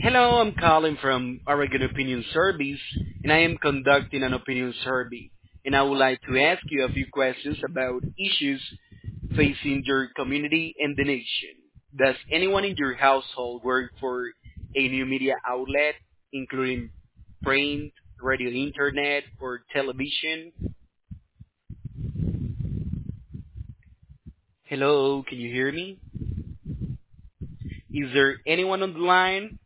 Hello, I'm calling from Oregon Opinion Service, and I am conducting an opinion survey. And I would like to ask you a few questions about issues facing your community and the nation. Does anyone in your household work for a new media outlet, including print, radio, internet, or television? Hello, can you hear me? Is there anyone on the line?